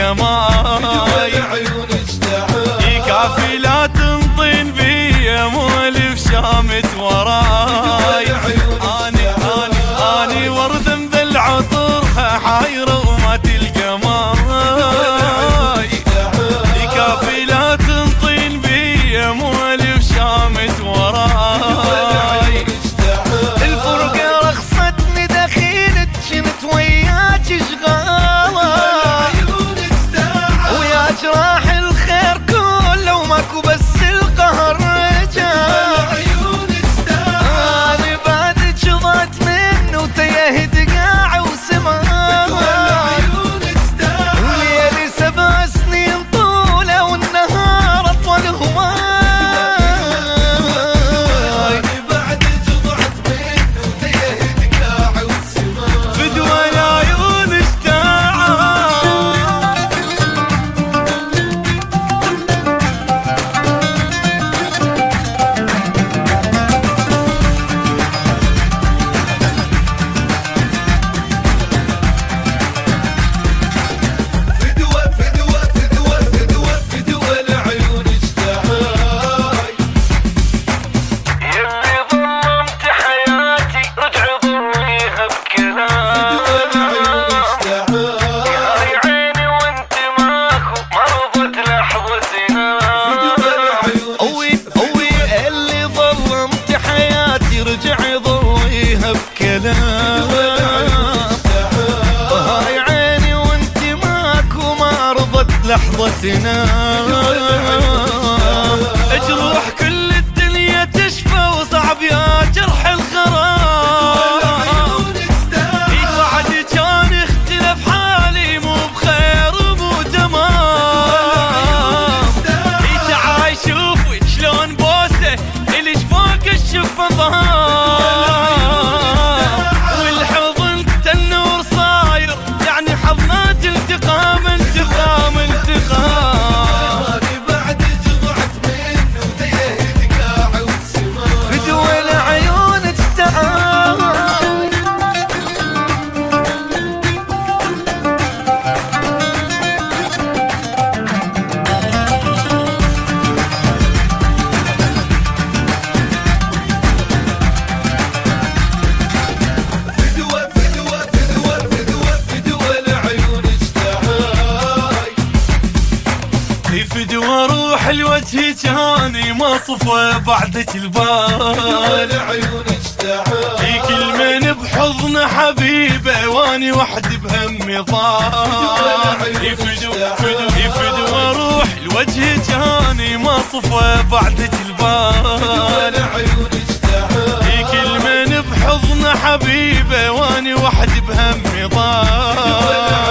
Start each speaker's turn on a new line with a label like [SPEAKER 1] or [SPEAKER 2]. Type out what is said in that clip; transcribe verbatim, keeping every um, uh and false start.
[SPEAKER 1] السماي يكافي لا تنطين بي مولف شامت وراي. اني اني اني ورد مذل عطر حايره وما تلقى ماي يكافي لا تنطين بي مولف شامت وراي.
[SPEAKER 2] الفرقة رخصتني دخيلت جنت وياك شغالة ويا جراح الخير كله وماكو بس القهر رجال. أنا بعد جضعت منه وتيهت قاع وسماء وليلي سبع سنين طولة والنهار أطول هواي. رجع يضويها بكلام هاي عيني وانت ماكو ما رضت لحظتنا.
[SPEAKER 1] جروح كل الدنيا تشفى وصعب يا جرح الغرام. بعد كان اختلف حالي مو بخير ومو تمام. تعال شوفي شلون بوسه اللي شفاك الشفه والحضن تنور صاير يعني حضنات انتقام انتقام انتقام.
[SPEAKER 2] بعد جضعت منه وتيهت قاع والسماء فدوى العيون تستعان.
[SPEAKER 1] فدوى روح الوجه جاني ما صفى بعدك البال. في كل من بحضن حبيبه واني وحدي بهمي ضال. فدوى روح الوجه جاني ما صفى بعدك البال. في كل من بحضن حبيبه واني وحدي بهمي ضال.